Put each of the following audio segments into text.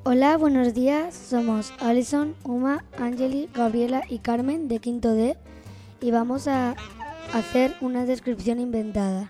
Hola, buenos días. Somos Alison, Uma, Angeli, Gabriela y Carmen de quinto D y vamos a hacer una descripción inventada.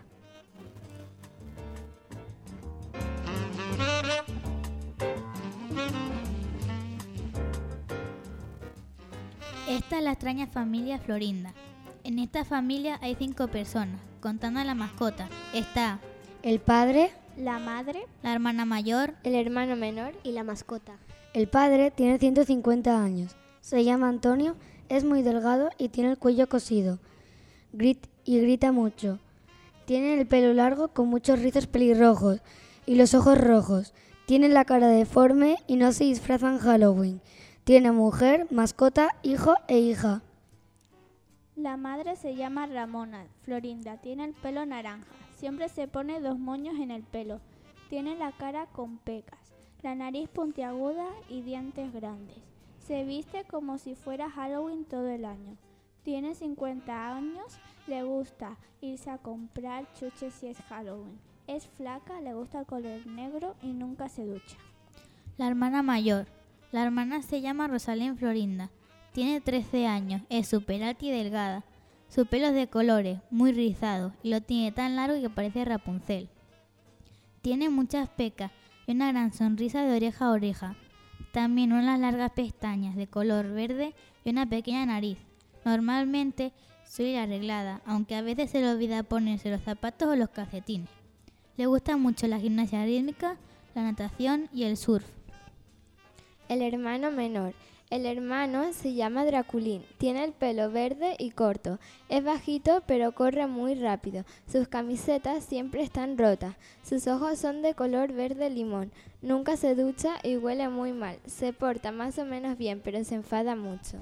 Esta es la extraña familia Florinda. En esta familia hay 5 personas, contando a la mascota. Está El padre. La madre, la hermana mayor, el hermano menor y la mascota. El padre tiene 150 años. Se llama Antonio, es muy delgado y tiene el cuello cosido. Grita mucho. Tiene el pelo largo con muchos rizos pelirrojos y los ojos rojos. Tiene la cara deforme y no se disfraza en Halloween. Tiene mujer, mascota, hijo e hija. La madre se llama Ramona. Florinda tiene el pelo naranja. Siempre se pone 2 moños en el pelo. Tiene la cara con pecas, la nariz puntiaguda y dientes grandes. Se viste como si fuera Halloween todo el año. Tiene 50 años, le gusta irse a comprar chuches si es Halloween. Es flaca, le gusta el color negro y nunca se ducha. la hermana mayor. La hermana se llama Rosalén Florinda. Tiene 13 años, es súper alta y delgada. Su pelo es de colores, muy rizado, y lo tiene tan largo que parece Rapunzel. Tiene muchas pecas y una gran sonrisa de oreja a oreja. También unas largas pestañas de color verde y una pequeña nariz. Normalmente suele ir arreglada, aunque a veces se le olvida ponerse los zapatos o los calcetines. Le gusta mucho la gimnasia rítmica, la natación y el surf. El hermano menor. El hermano se llama Draculín, tiene el pelo verde y corto, es bajito pero corre muy rápido, sus camisetas siempre están rotas, sus ojos son de color verde limón, nunca se ducha y huele muy mal, se porta más o menos bien pero se enfada mucho.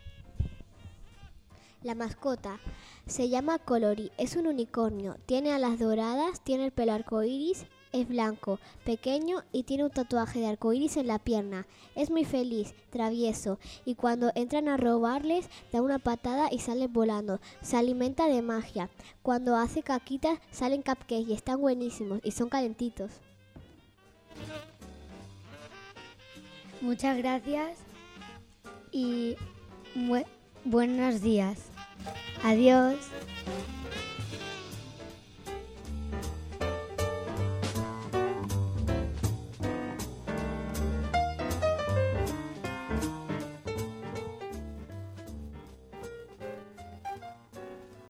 La mascota se llama Colori, es un unicornio, tiene alas doradas, tiene el pelo arcoíris. Es blanco, pequeño y tiene un tatuaje de arcoíris en la pierna. Es muy feliz, travieso y cuando entran a robarles da una patada y sale volando. Se alimenta de magia. Cuando hace caquitas salen cupcakes y están buenísimos y son calentitos. Muchas gracias y buenos días. Adiós.